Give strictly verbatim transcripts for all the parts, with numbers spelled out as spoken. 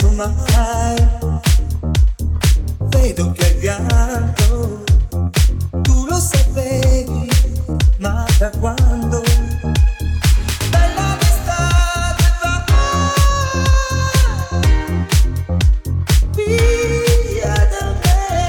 penso mai, vedo che hai pianto, tu lo sapevi, ma da quando? Bella d'estate va via da me,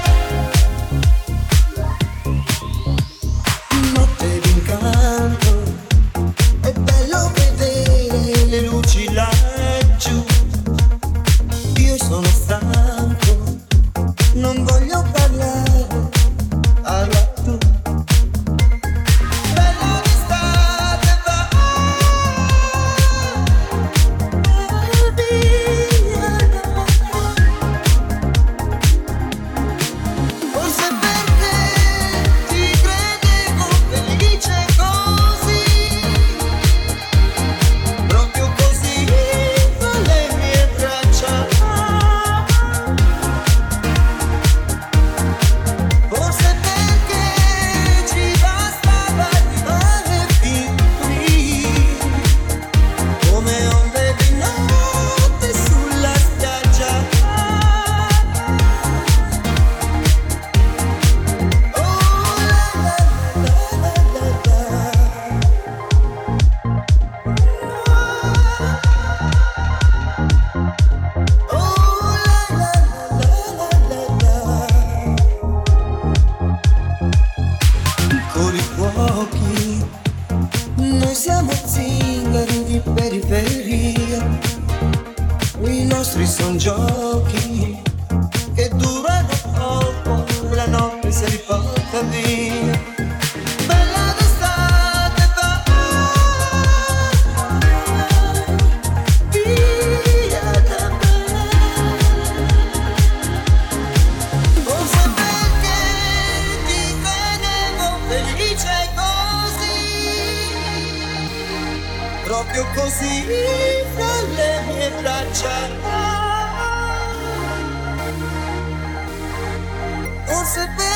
notte d'incanto, è bello vedere le luci laggiù. Io sono stanco, non voglio parlare, allora tu. Bella d'estate va via da me. Forse perché ti credevo felice così, proprio così, tra le mie braccia. Forse perché ci bastava rimane fin qui, come onde di notte sulla spiaggia. Oh la la la la la la. Oh la la la la la la. Piccoli fuochi, noi siamo zingari di periferia, i nostri son giochi che durano poco, la notte si riporta via. Bella d'estate va via da me. Forse perché ti vedevo felice così, proprio così, fra le mie braccia. Forse perché